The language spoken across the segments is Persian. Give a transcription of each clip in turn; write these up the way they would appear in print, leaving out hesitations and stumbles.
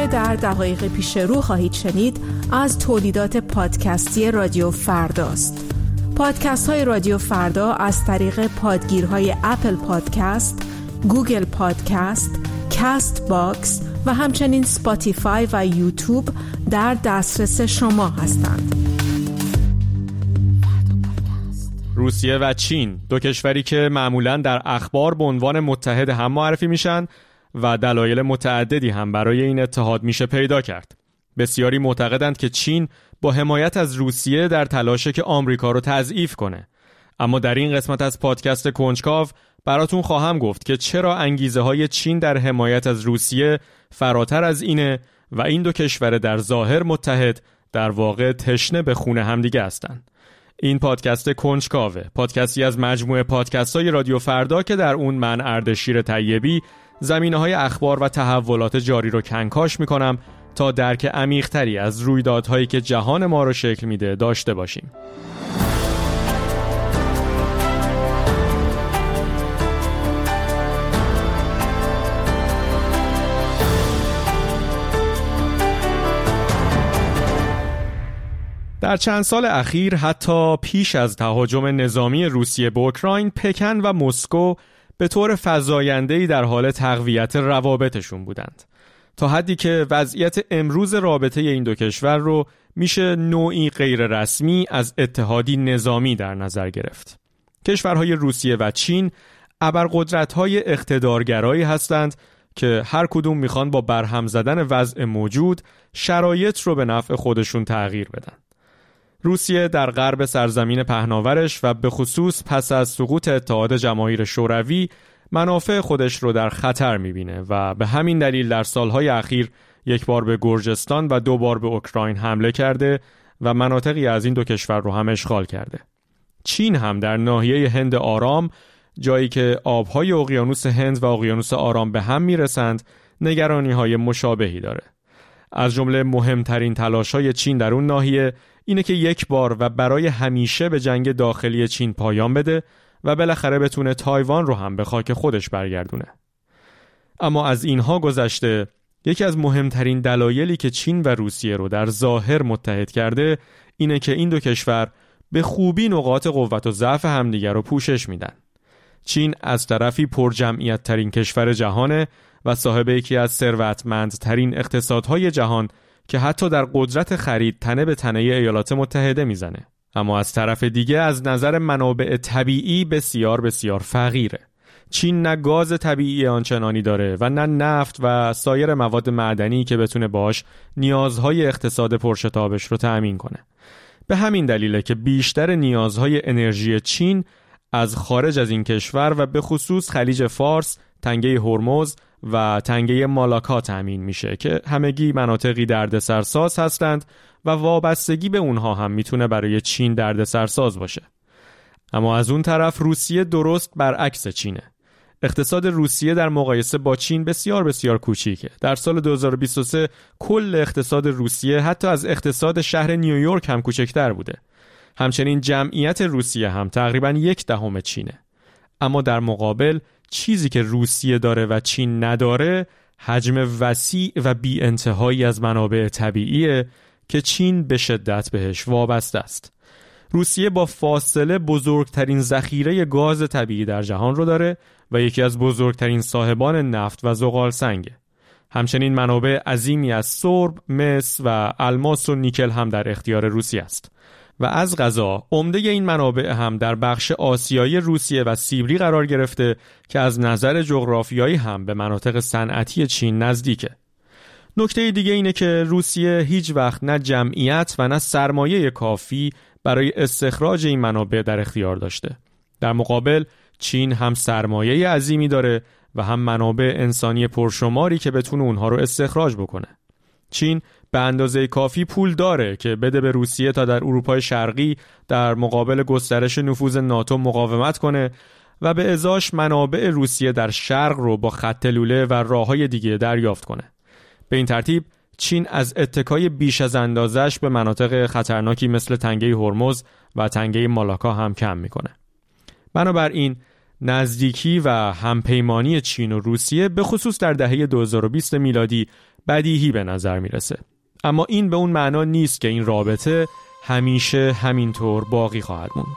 که در دقایق پیش رو خواهید شنید از تولیدات پادکستی رادیو فرداست. پادکست های رادیو فردا از طریق پادگیرهای اپل پادکست، گوگل پادکست، کاست باکس و همچنین اسپاتیفای و یوتیوب در دسترس شما هستند. روسیه و چین، دو کشوری که معمولاً در اخبار به عنوان متحد هم معرفی میشن و دلایل متعددی هم برای این اتحاد میشه پیدا کرد. بسیاری معتقدند که چین با حمایت از روسیه در تلاشه که آمریکا رو تضعیف کنه. اما در این قسمت از پادکست کنجکاو براتون خواهم گفت که چرا انگیزه های چین در حمایت از روسیه فراتر از اینه و این دو کشور در ظاهر متحد در واقع تشنه به خون همدیگه هستند. این پادکست کنجکاوه، پادکستی از مجموعه پادکست‌های رادیو فردا که در اون من اردشیر طیبی زمینه‌های اخبار و تحولات جاری رو کنکاش می‌کنم تا درک عمیق‌تری از رویدادهایی که جهان ما رو شکل میده داشته باشیم. در چند سال اخیر حتی پیش از تهاجم نظامی روسیه به اوکراین، پکن و مسکو به طور فزاینده‌ای در حال تقویت روابطشون بودند، تا حدی که وضعیت امروز رابطه این دو کشور رو میشه نوعی غیر رسمی از اتحادی نظامی در نظر گرفت. کشورهای روسیه و چین ابرقدرت‌های اقتدارگرایی هستند که هر کدوم میخوان با برهم زدن وضع موجود شرایط رو به نفع خودشون تغییر بدن. روسیه در غرب سرزمین پهناورش و به خصوص پس از سقوط اتحاد جماهیر شوروی منافع خودش رو در خطر میبینه و به همین دلیل در سالهای اخیر یک بار به گرجستان و 2 بار به اوکراین حمله کرده و مناطقی از این دو کشور رو هم اشغال کرده. چین هم در ناحیه هند آرام، جایی که آبهای اقیانوس هند و اقیانوس آرام به هم میرسند، نگرانی‌های مشابهی داره. از جمله مهمترین تلاش‌های چین در اون ناحیه اینه که یک بار و برای همیشه به جنگ داخلی چین پایان بده و بالاخره بتونه تایوان رو هم به خاک خودش برگردونه. اما از اینها گذشته، یکی از مهمترین دلایلی که چین و روسیه رو در ظاهر متحد کرده اینه که این دو کشور به خوبی نقاط قوت و ضعف همدیگر رو پوشش میدن. چین از طرفی پرجمعیت ترین کشور جهانه و صاحب یکی از ثروتمندترین اقتصادهای جهان که حتی در قدرت خرید تنه به تنه ایالات متحده میزنه. اما از طرف دیگه از نظر منابع طبیعی بسیار بسیار فقیره. چین نه گاز طبیعی آنچنانی داره و نه نفت و سایر مواد معدنی که بتونه باش نیازهای اقتصاد پرشتابش رو تأمین کنه. به همین دلیله که بیشتر نیازهای انرژی چین از خارج از این کشور و به خصوص خلیج فارس، تنگه هرمز و تنگه مالاکا تأمین میشه که همگی مناطقی دردسرساز هستند و وابستگی به اونها هم میتونه برای چین دردسرساز باشه. اما از اون طرف روسیه درست برعکس چینه. اقتصاد روسیه در مقایسه با چین بسیار بسیار کوچیکه. در سال 2023 کل اقتصاد روسیه حتی از اقتصاد شهر نیویورک هم کوچکتر بوده. همچنین جمعیت روسیه هم تقریباً 1/10 چینه. اما در مقابل چیزی که روسیه داره و چین نداره حجم وسیع و بی انتهایی از منابع طبیعیه که چین به شدت بهش وابسته است. روسیه با فاصله بزرگترین ذخیره گاز طبیعی در جهان رو داره و یکی از بزرگترین صاحبان نفت و زغال سنگه. همچنین منابع عظیمی از سرب، مس و الماس و نیکل هم در اختیار روسیه است. و از قضا عمده این منابع هم در بخش آسیایی روسیه و سیبری قرار گرفته که از نظر جغرافیایی هم به مناطق صنعتی چین نزدیکه. نکته دیگه اینه که روسیه هیچ وقت نه جمعیت و نه سرمایه کافی برای استخراج این منابع در اختیار داشته. در مقابل چین هم سرمایه عظیمی داره و هم منابع انسانی پرشماری که بتونه اونها رو استخراج بکنه. چین به اندازه کافی پول داره که بده به روسیه تا در اروپای شرقی در مقابل گسترش نفوذ ناتو مقاومت کنه و به ازاش منابع روسیه در شرق رو با خط لوله و راههای دیگه دریافت کنه. به این ترتیب چین از اتکای بیش از اندازش به مناطق خطرناکی مثل تنگه هرمز و تنگه مالاکا هم کم میکنه. بنابراین نزدیکی و همپیمانی چین و روسیه به خصوص در دهه 2020 میلادی بدیهی به نظر میرسه. اما این به اون معنا نیست که این رابطه همیشه همینطور باقی خواهد موند.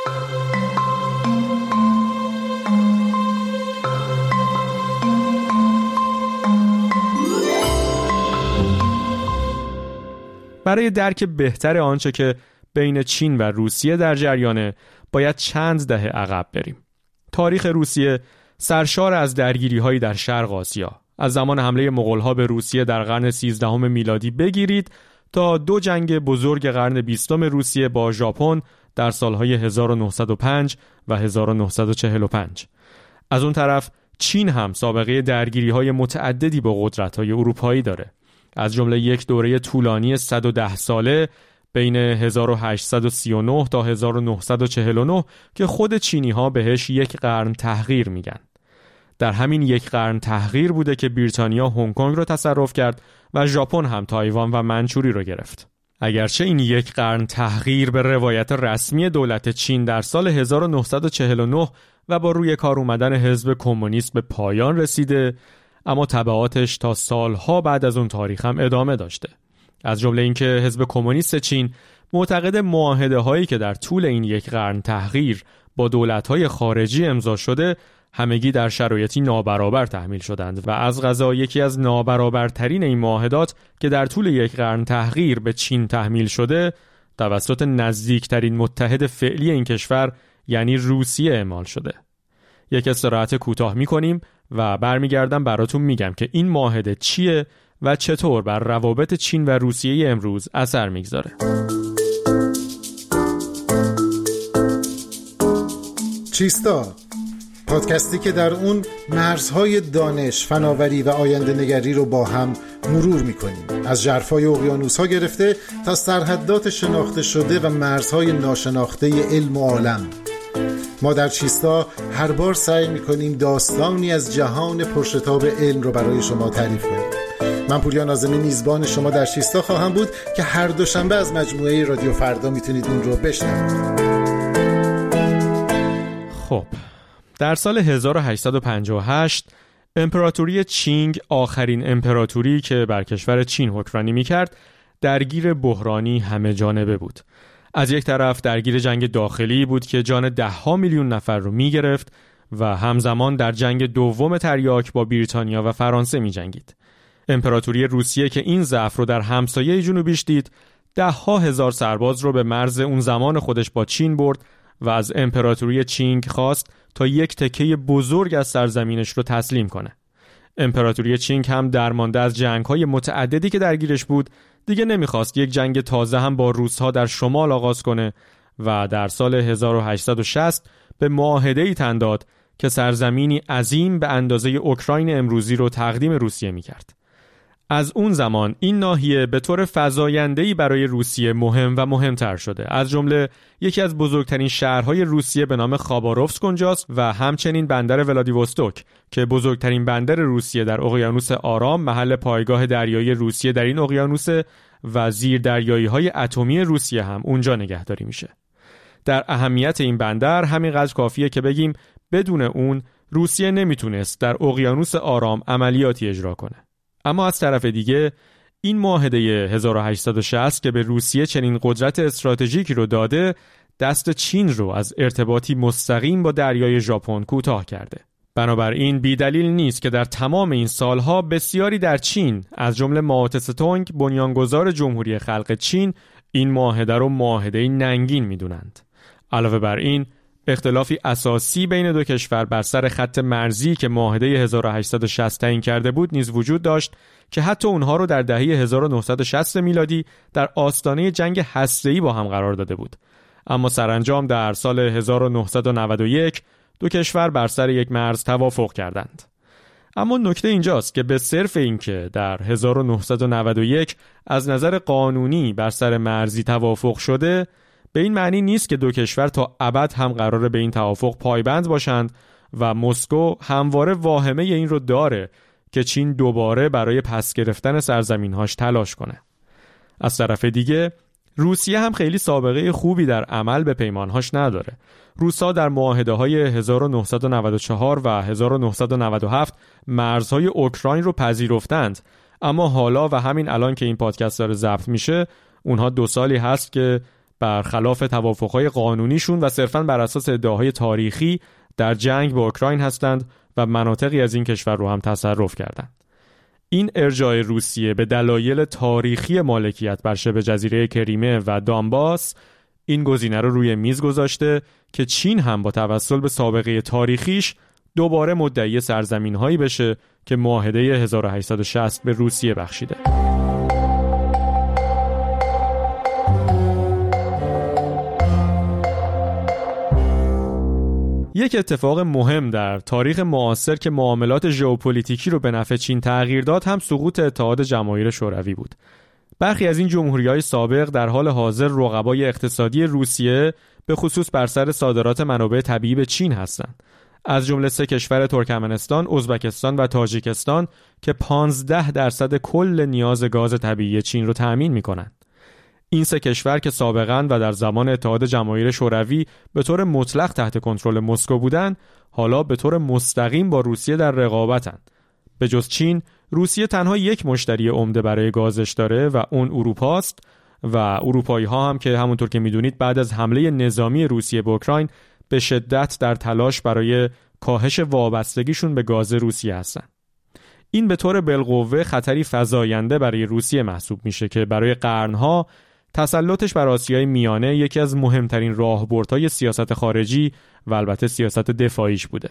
برای درک بهتر آنچه که بین چین و روسیه در جریانه باید چند دهه عقب بریم. تاریخ روسیه سرشار از درگیری‌هایی در شرق آسیا. از زمان حمله مغول‌ها به روسیه در قرن 13 میلادی بگیرید تا دو جنگ بزرگ قرن 20 روسیه با ژاپن در سالهای 1905 و 1945. از اون طرف چین هم سابقه درگیری‌های متعددی با قدرت‌های اروپایی داره. از جمله یک دوره طولانی 110 ساله بین 1839 تا 1949 که خود چینی‌ها بهش یک قرن تحقیر میگن. در همین یک قرن تحقیر بوده که بریتانیا هنگ کنگ رو تصرف کرد و ژاپن هم تایوان و منچوری رو گرفت. اگرچه این یک قرن تحقیر به روایت رسمی دولت چین در سال 1949 و با روی کار اومدن حزب کمونیست به پایان رسیده، اما تبعاتش تا سالها بعد از اون تاریخ هم ادامه داشته. از جمله اینکه حزب کمونیست چین معتقد معاهده‌هایی که در طول این یک قرن تحقیر با دولت‌های خارجی امضا شده همگی در شرایطی نابرابر تحمیل شدند و از قضا یکی از نابرابرترین این معاهدات که در طول یک قرن تحقیر به چین تحمیل شده توسط نزدیکترین متحد فعلی این کشور یعنی روسیه اعمال شده. یک استراحت کوتاه می‌کنیم و برمیگردم براتون میگم که این معاهده چیه و چطور بر روابط چین و روسیه امروز اثر میگذاره. چیستا، پادکستی که در اون مرزهای دانش، فناوری و آینده نگری رو با هم مرور میکنیم. از ژرفای اقیانوس‌ها گرفته تا سرحدات شناخته شده و مرزهای ناشناخته علم و عالم. ما در چیستا هر بار سعی میکنیم داستانی از جهان پرشتاب علم رو برای شما تعریف کنیم. من پوریا ناظمی میزبان شما در چیستا خواهم بود که هر دوشنبه از مجموعه رادیو فردا میتونید اون رو بشنوید. خب، در سال 1858 امپراتوری چینگ، آخرین امپراتوری که بر کشور چین حکمرانی میکرد، درگیر بحرانی همه جانبه بود. از یک طرف درگیر جنگ داخلی بود که جان 10 میلیون نفر رو میگرفت و همزمان در جنگ دوم تریاک با بریتانیا و فرانسه میجنگید. امپراتوری روسیه که این ضعف رو در همسایه جنوبیش دید، 10,000 سرباز رو به مرز اون زمان خودش با چین برد و از امپراتوری چینگ خواست تا یک تکه بزرگ از سرزمینش رو تسلیم کنه. امپراتوری چینگ هم درمانده از جنگ‌های متعددی که درگیرش بود، دیگه نمیخواست یک جنگ تازه هم با روس‌ها در شمال آغاز کنه و در سال 1860 به معاهده‌ای تن داد که سرزمینی عظیم به اندازه اوکراین امروزی رو تقدیم روسیه میکرد. از اون زمان این ناحیه به طور فزاینده‌ای برای روسیه مهم و مهمتر شده. از جمله یکی از بزرگترین شهرهای روسیه به نام خاباروفسک اونجاست و همچنین بندر ولادیوستوک که بزرگترین بندر روسیه در اقیانوس آرام، محل پایگاه دریایی روسیه در این اقیانوس و زیردریایی‌های اتمی روسیه هم اونجا نگهداری میشه. در اهمیت این بندر همینقدر کافیه که بگیم بدون اون روسیه نمیتونست در اقیانوس آرام عملیاتی اجرا کنه. اما از طرف دیگه این معاهده 1860 که به روسیه چنین قدرت استراتژیکی رو داده، دست چین رو از ارتباطی مستقیم با دریای ژاپن کوتاه کرده. بنابراین بی‌دلیل نیست که در تمام این سالها بسیاری در چین، از جمله مائو تسه-تونگ، بنیانگذار جمهوری خلق چین، این معاهده رو معاهده ننگین میدونند. علاوه بر این، اختلافی اساسی بین دو کشور بر سر خط مرزی که معاهده 1860 تعیین کرده بود نیز وجود داشت که حتی اونها رو در دهه 1960 میلادی در آستانه جنگ هسته‌ای با هم قرار داده بود. اما سرانجام در سال 1991 دو کشور بر سر یک مرز توافق کردند. اما نکته اینجاست که به صرف اینکه در 1991 از نظر قانونی بر سر مرزی توافق شده، به این معنی نیست که دو کشور تا ابد هم قراره به این توافق پایبند باشند و مسکو همواره واهمه این رو داره که چین دوباره برای پس گرفتن سرزمین‌هاش تلاش کنه. از طرف دیگه روسیه هم خیلی سابقه خوبی در عمل به پیمانهاش نداره. روس‌ها در معاهده‌های 1994 و 1997 مرزهای اوکراین رو پذیرفتند، اما حالا و همین الان که این پادکست داره ضبط میشه اونها 2 سالی هست که برخلاف توافقهای قانونیشون و صرفاً بر اساس ادعاهای تاریخی در جنگ با اوکراین هستند و مناطقی از این کشور رو هم تصرف کردند. این ارجاع روسیه به دلایل تاریخی مالکیت بر شبه جزیره کریمه و دانباس این گزینه رو روی میز گذاشته که چین هم با توسل به سابقه تاریخیش دوباره مدعی سرزمین‌هایی بشه که معاهده 1860 به روسیه بخشیده. یک اتفاق مهم در تاریخ معاصر که معاملات ژئوپلیتیکی رو به نفع چین تغییر داد هم سقوط اتحاد جماهیر شوروی بود. برخی از این جمهوری‌های سابق در حال حاضر رقبای اقتصادی روسیه به خصوص بر سر صادرات منابع طبیعی به چین هستند. از جمله 3 کشور ترکمنستان، ازبکستان و تاجیکستان که 15% کل نیاز گاز طبیعی چین رو تأمین می‌کنند. این 3 کشور که سابقاً و در زمان اتحاد جماهیر شوروی به طور مطلق تحت کنترل مسکو بودند، حالا به طور مستقیم با روسیه در رقابتند. به جز چین، روسیه تنها یک مشتری عمده برای گازش داره و اون اروپاست و اروپایی‌ها هم که همونطور که می‌دونید بعد از حمله نظامی روسیه به اوکراین به شدت در تلاش برای کاهش وابستگیشون به گاز روسیه هستند. این به طور بالقوه خطری فزاینده برای روسیه محسوب میشه که برای قرن‌ها تسلطش بر آسیای میانه یکی از مهمترین راهبردهای سیاست خارجی و البته سیاست دفاعیش بوده.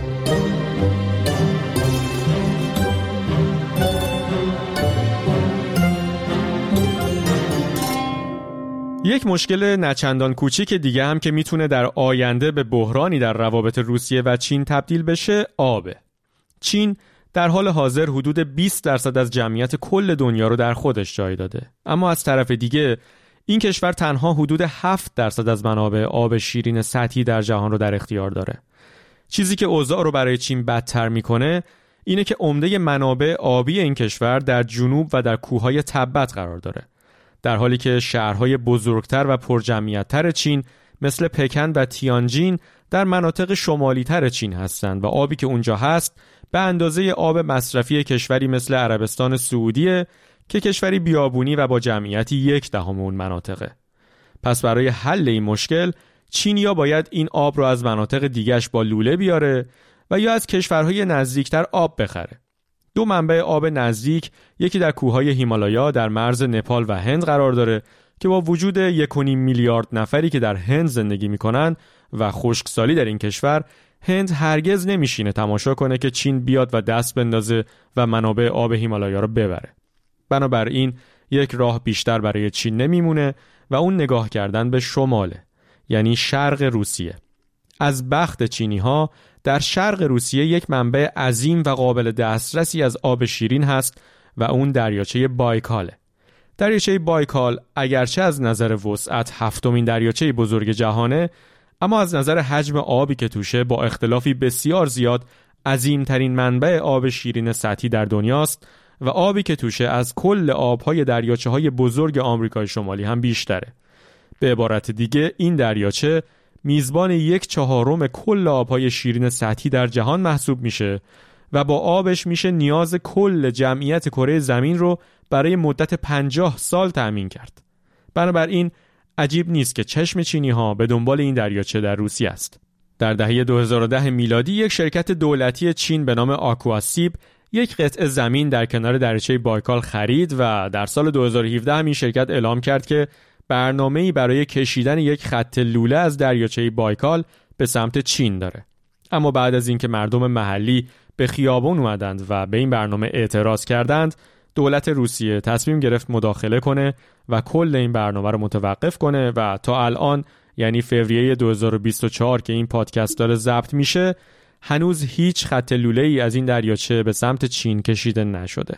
یک مشکل نچندان کوچیک دیگه هم که میتونه در آینده به بحرانی در روابط روسیه و چین تبدیل بشه آبه. چین در حال حاضر حدود 20% از جمعیت کل دنیا رو در خودش جای داده. اما از طرف دیگه این کشور تنها حدود 7% از منابع آب شیرین سطحی در جهان رو در اختیار داره. چیزی که اوضاع رو برای چین بدتر میکنه اینه که عمده منابع آبی این کشور در جنوب و در کوههای تبت قرار داره. در حالی که شهرهای بزرگتر و پرجمعیت‌تر چین مثل پکن و تیانجین در مناطق شمالی‌تر چین هستند و آبی که اونجا هست به اندازه آب مصرفی کشوری مثل عربستان سعودیه که کشوری بیابونی و با جمعیتی 1/10 اون مناطقه. پس برای حل این مشکل چین یا باید این آب رو از مناطق دیگه‌اش با لوله بیاره و یا از کشورهای نزدیکتر آب بخره. 2 منبع آب نزدیک، یکی در کوههای هیمالایا در مرز نپال و هند قرار داره که با وجود 1.5 میلیارد نفری که در هند زندگی میکنن و خشکسالی در این کشور، هند هرگز نمیشینه تماشا کنه که چین بیاد و دست بندازه و منابع آب هیمالایا رو ببره. بنابراین یک راه بیشتر برای چین نمیمونه و اون نگاه کردن به شماله، یعنی شرق روسیه. از بخت چینی‌ها در شرق روسیه یک منبع عظیم و قابل دسترسی از آب شیرین هست و اون دریاچه بایکاله. دریاچه بایکال اگرچه از نظر وسعت 7مین دریاچه بزرگ جهانه، اما از نظر حجم آبی که توشه با اختلافی بسیار زیاد عظیمترین منبع آب شیرین سطحی در دنیاست و آبی که توشه از کل آبهای دریاچه‌های بزرگ آمریکای شمالی هم بیشتره. به عبارت دیگه این دریاچه میزبان 1/4 کل آبهای شیرین سطحی در جهان محسوب میشه و با آبش میشه نیاز کل جمعیت کره زمین رو برای مدت 50 سال تأمین کرد. بنابراین عجیب نیست که چشم چینی‌ها به دنبال این دریاچه در روسیه است. در دهه 2010 میلادی یک شرکت دولتی چین به نام آکواسیب یک قطعه زمین در کنار دریاچه بایکال خرید و در سال 2017 این شرکت اعلام کرد که برنامه‌ای برای کشیدن یک خط لوله از دریاچه بایکال به سمت چین داره. اما بعد از اینکه مردم محلی به خیابان اومدند و به این برنامه اعتراض کردند، دولت روسیه تصمیم گرفت مداخله کنه و کل این برنامه رو متوقف کنه و تا الان، یعنی فوریه 2024 که این پادکست داره ضبط میشه، هنوز هیچ خط لوله‌ای از این دریاچه به سمت چین کشیده نشده.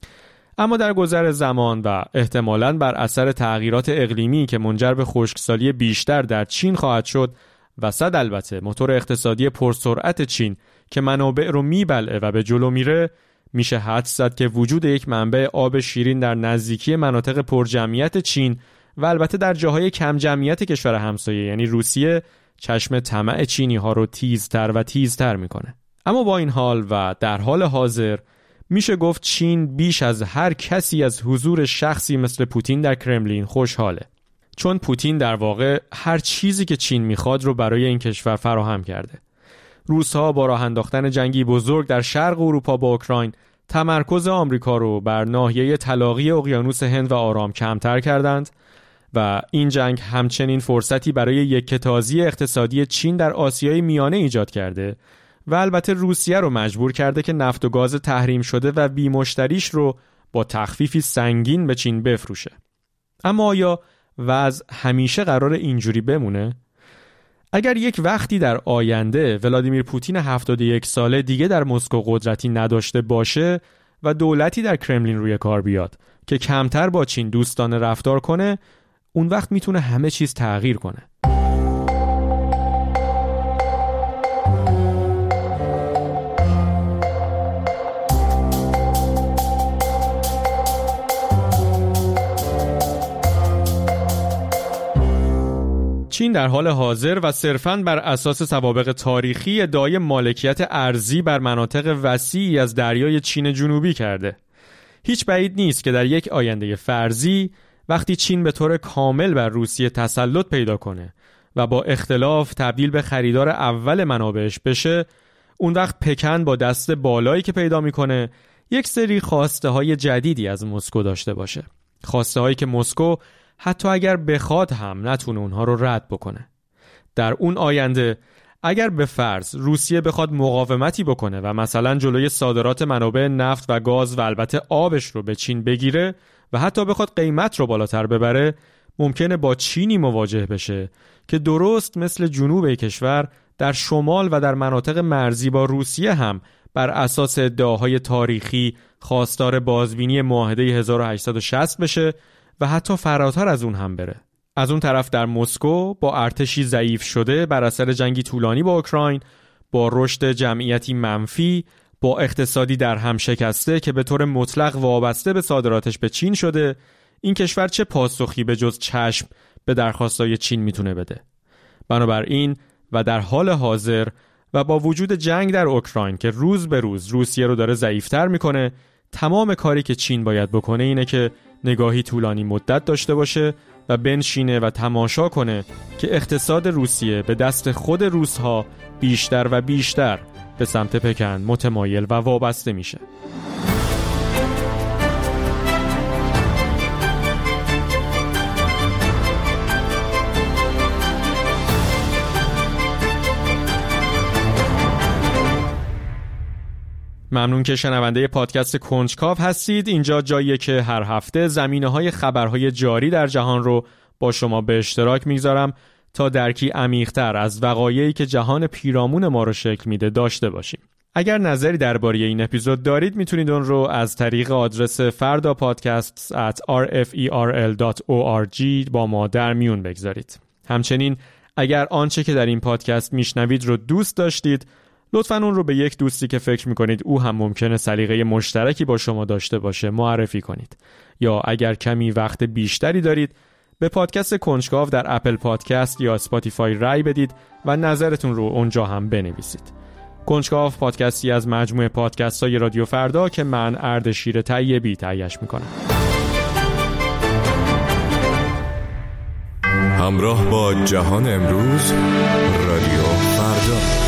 اما در گذر زمان و احتمالاً بر اثر تغییرات اقلیمی که منجر به خشکسالی بیشتر در چین خواهد شد و صد البته موتور اقتصادی پرسرعت چین که منابع رو میبلعه و به جلو میره، میشه حدس زد که وجود یک منبع آب شیرین در نزدیکی مناطق پرجمعیت چین و البته در جاهای کم جمعیت کشور همسایه یعنی روسیه چشم طمع چینی ها رو تیزتر و تیزتر میکنه. اما با این حال و در حال حاضر میشه گفت چین بیش از هر کسی از حضور شخصی مثل پوتین در کرملین خوشحاله. چون پوتین در واقع هر چیزی که چین میخواد رو برای این کشور فراهم کرده. روس‌ها با راه انداختن جنگی بزرگ در شرق اروپا با اوکراین تمرکز آمریکا رو بر ناحیه تلاقی اقیانوس هند و آرام کمتر کردند و این جنگ همچنین فرصتی برای یکتازی اقتصادی چین در آسیای میانه ایجاد کرده و البته روسیه رو مجبور کرده که نفت و گاز تحریم شده و بی مشتریش رو با تخفیفی سنگین به چین بفروشه. اما آیا وضع همیشه قرار اینجوری بمونه؟ اگر یک وقتی در آینده ولادیمیر پوتین 71 ساله دیگه در مسکو قدرتی نداشته باشه و دولتی در کرملین روی کار بیاد که کمتر با چین دوستانه رفتار کنه، اون وقت میتونه همه چیز تغییر کنه. چین در حال حاضر و صرفاً بر اساس سوابق تاریخی ادعای مالکیت ارضی بر مناطق وسیعی از دریای چین جنوبی کرده. هیچ بعید نیست که در یک آینده فرضی وقتی چین به طور کامل بر روسیه تسلط پیدا کنه و با اختلاف تبدیل به خریدار اول منابعش بشه، اون وقت پکن با دست بالایی که پیدا میکنه یک سری خواسته های جدیدی از مسکو داشته باشه. خواسته هایی که مسکو حتی اگر بخواد هم نتونه اونها رو رد بکنه. در اون آینده اگر به فرض روسیه بخواد مقاومتی بکنه و مثلا جلوی صادرات منابع نفت و گاز و البته آبش رو به چین بگیره و حتی بخواد قیمت رو بالاتر ببره، ممکنه با چینی مواجه بشه که درست مثل جنوب کشور در شمال و در مناطق مرزی با روسیه هم بر اساس ادعاهای تاریخی خواستار بازبینی معاهده 1860 بشه و حتی فراتر از اون هم بره. از اون طرف در مسکو با ارتشی ضعیف شده بر اثر جنگی طولانی با اوکراین، با رشد جمعیتی منفی، با اقتصادی در هم شکسته که به طور مطلق وابسته به صادراتش به چین شده، این کشور چه پاسخی به جز چشم به درخواستای چین میتونه بده؟ بنابراین و در حال حاضر و با وجود جنگ در اوکراین که روز به روز روسیه رو داره ضعیف‌تر میکنه، تمام کاری که چین باید بکنه اینه که نگاهی طولانی مدت داشته باشه و بنشینه و تماشا کنه که اقتصاد روسیه به دست خود روس‌ها بیشتر و بیشتر به سمت پکن متمایل و وابسته میشه. ممنون که شنونده پادکست کنجکاو هستید. اینجا جاییه که هر هفته زمینه‌های خبرهای جاری در جهان رو با شما به اشتراک میگذارم تا درکی عمیق‌تر از وقایعی که جهان پیرامون ما رو شکل میده داشته باشیم. اگر نظری درباره این اپیزود دارید میتونید اون رو از طریق آدرس fardapodcasts@referl.org با ما در میون بگذارید. همچنین اگر آنچه که در این پادکست میشنوید رو دوست داشتید، لطفاً اون رو به یک دوستی که فکر میکنید او هم ممکنه سلیقه مشترکی با شما داشته باشه معرفی کنید. یا اگر کمی وقت بیشتری دارید به پادکست کنجکاو در اپل پادکست یا اسپاتیفای رای بدید و نظرتون رو اونجا هم بنویسید. کنجکاو پادکستی از مجموعه پادکست‌های رادیو فردا که من اردشیر طیبی تهیه‌اش میکنم. همراه با جهان امروز، رادیو فردا.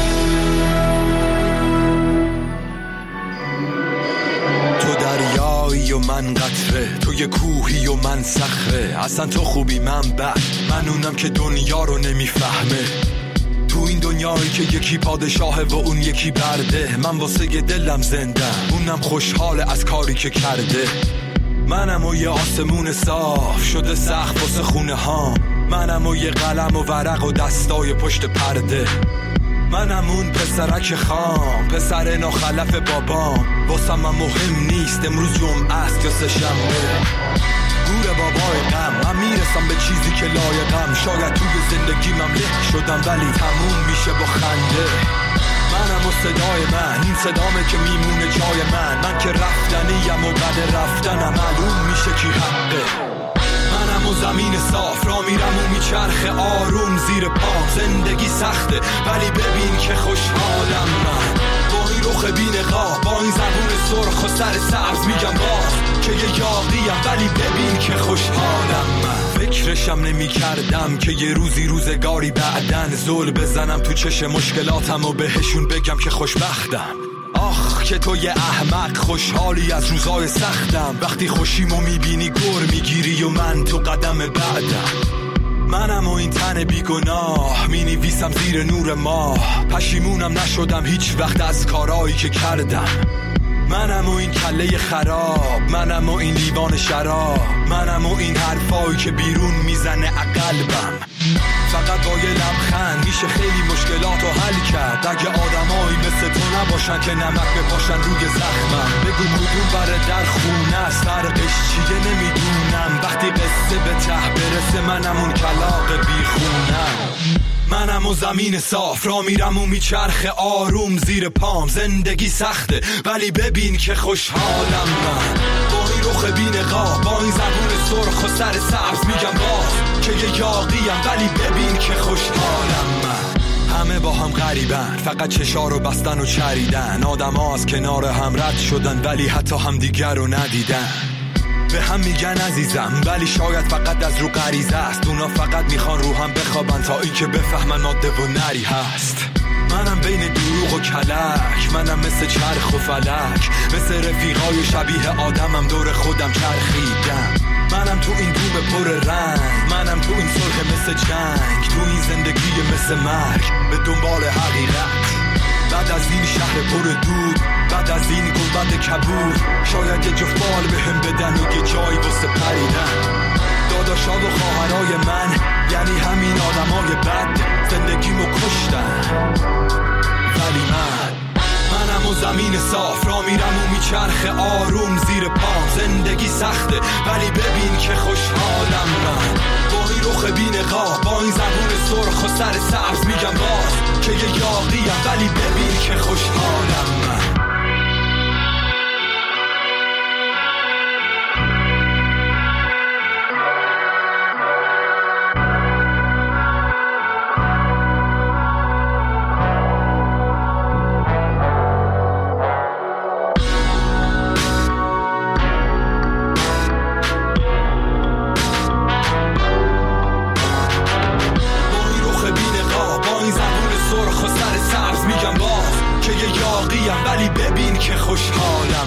و من قطره، تو یه کوهی و من صخره، اصلا تو خوبی من بد، من اونم که دنیا رو نمیفهمه. تو این دنیایی که یکی پادشاهه و اون یکی برده، من واسه دلم زنده، اونم خوشحاله از کاری که کرده. منم و یه آسمون صاف شده سقف واسه خونه ها، منم و یه قلم و ورق و دستای پشت پرده، منم اون پسرک خام، پسر ناخلف بابام، واسم من مهم نیست امروز جمعه است یا سه‌شنبه. گور بابای غم، من میرسم به چیزی که لایقم، شاید توی زندگیمم له شدم ولی تموم میشه با خنده. منم و صدای من، این صدامه که میمونه جای من که رفتنیم و بعد رفتنم معلوم میشه کی حقه. منم و زمین صاف را میرم و میچرخه آروم زیر پام، زندگی سخته ولی ببین که خوشحالم من، با این رخ بی نقاب، با این زبون سرخ و سر سبز میگم باز که یه یاغیم ولی ببین که خوشحالم. من فکرشم نمی کردم که یه روزگاری بعدن زل بزنم تو چش مشکلاتم و بهشون بگم که خوشبختم. آخ که تو یه احمق خوشحالی از روزای سختم، وقتی خوشیمو میبینی گر میگیری و من تو قدم بعدم. منم و این تن بیگناه می نویسم زیر نور ماه، پشیمونم نشدم هیچ وقت از کارایی که کردم. منم و این کله خراب، منم و این لیوان شراب، منم و این حرفایی که بیرون میزنه قلبم. فقط با یه لبخند میشه خیلی مشکلاتو حل کرد. اگه آدمایی مثل تو نباشن که نمک بپاشن روی زخمم، بگو کدوم بره در خونه است، فرقش چیه نمیدونم. وقتی قصه به ته برسه منم اون کلاغ بیخونم. منم و زمین صاف را میرم و میچرخه آروم زیر پام. زندگی سخته ولی ببین که خوشحالم. من با این رخ بی نقاب، با این زبون سرخ و سر سبز میگم باز که یه یاغیم ولی ببین که خوشحالم. من همه با هم غریبن، فقط چشا رو بستن و چریدن. آدم ها از کنار هم رد شدن ولی حتی هم دیگر رو ندیدن. به هم میگن عزیزم ولی شاید فقط از رو غریزه است. اونا فقط میخوان رو هم بخوابن تا این که بفهمن ماده و نری هست. منم بین دروغ و کلک، منم مثل چرخ و فلک، مثل رفیقای شبیه آدمم دور خودم چرخیدم. منم تو این دوم پر رنگ، منم تو این صلح مثل جنگ، تو این زندگی مثل مرگ به دنبال حقیقت. بعد از این شهر پر دود، بعد از این گنبد کبود، شاید یه جفت بال بهم بدن و یه جایی واسه پریدن. داداشا و خواهرای من یعنی همین آدمای بد، زندگیمو کشتن ولی منم و زمین صاف را میرم و میچرخه آروم زیر پام. زندگی سخته ولی ببین که خوشحالم. من با این رخ بی نقاب، با این زبون سرخ و سر سبز میگم باز که یه یاغیم ولی ببین که خوشحالم. من ولی ببین که خوشحالم.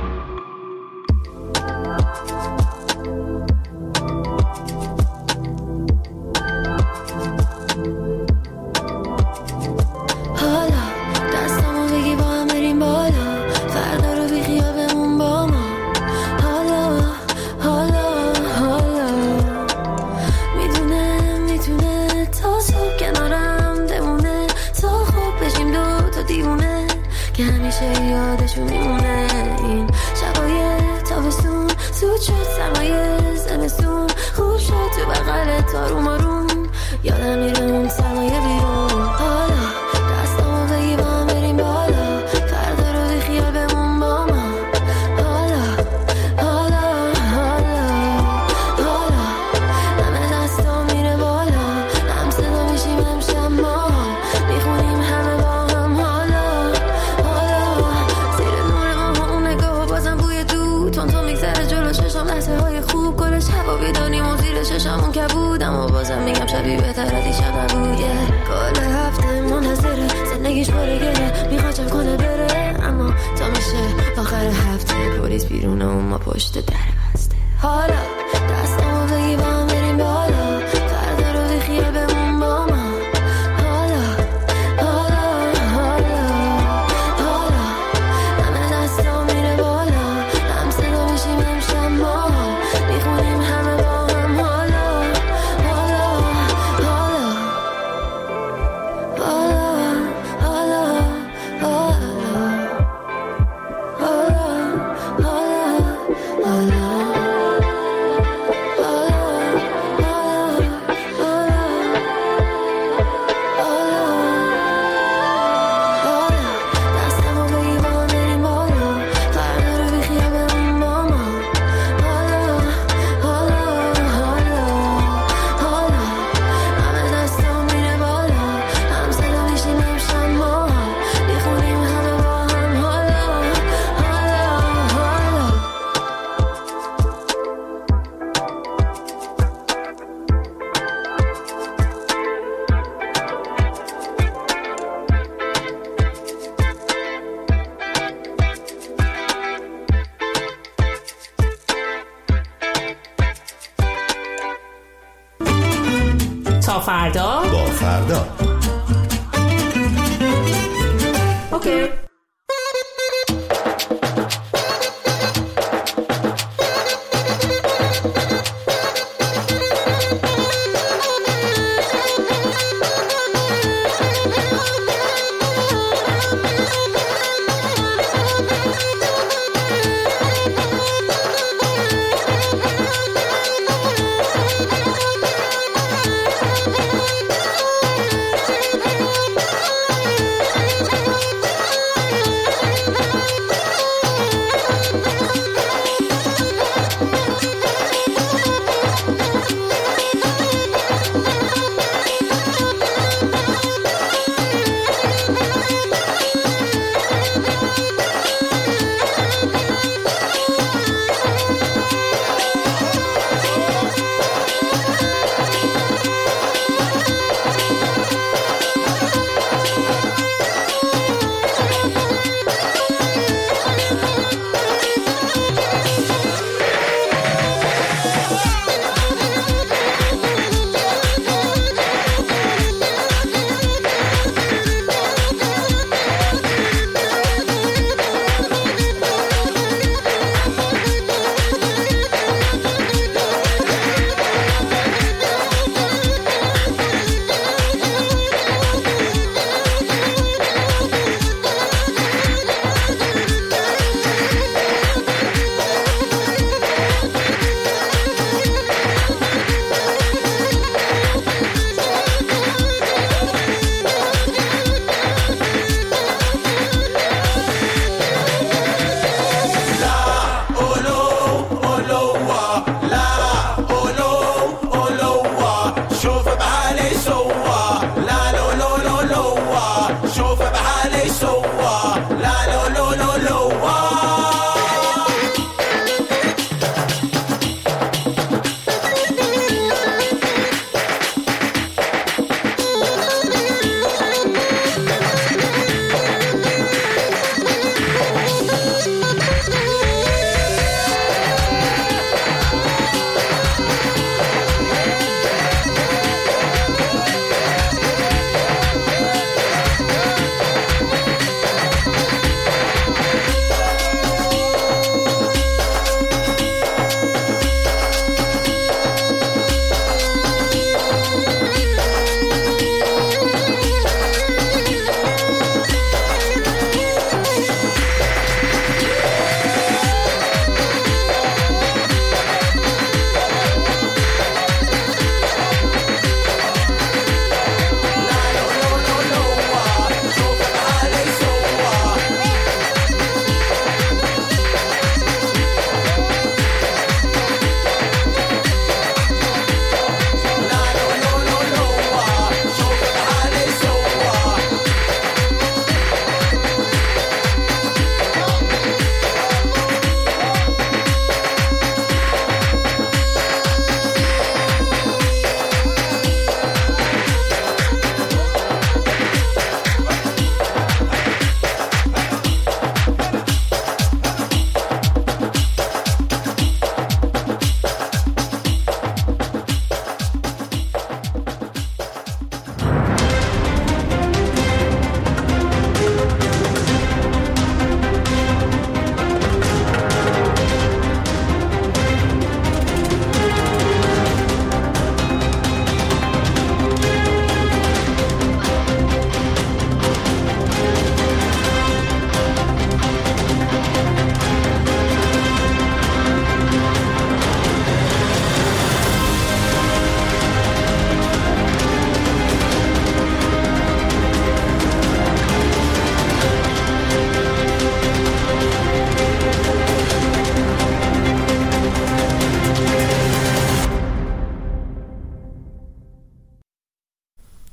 حالا دستمو بگی با هم بریم بالا، فردا رو بی خیابمون با ما. حالا میتونه تا صبح کنارم بمونه، تا خوب بشیم دو تا دیوونه که همیشه یادشون میمونه. این شبای تابستون زود شد سرمایه زمستون، خوب شد تو بغل تاروم آروم، یادم میره اون سرمایه بیرون. حالا دستامو بگی با هم بریم بالا، فردا رو بی خیال بمون با ما. حالا همه دستام میره بالا، هم صدا میشیم هم شما، میخونیم همه با هم. حالا زیر نور اون نگاه بازم بوی دود تون میگذره جلو چشم، لحظه های خوب گل شب و بیدانیم و زیر چشمون کبود، اما بازم میگم شبیه بهتر از دیشب نبوده. کل هفته منتظره زندگیش باره گره، میخواد جمع کنه بره، اما تا میشه آخر هفته پلیس بیرونه و ما پشت در بسته. حالا دستامو بگی با هم بریم بالا، فردا رو بی خیال بمون با ما. همه دستام میره بالا، هم صدا میشیم هم شما، میخونیم همه با هم. فردا با فردا. اوکی.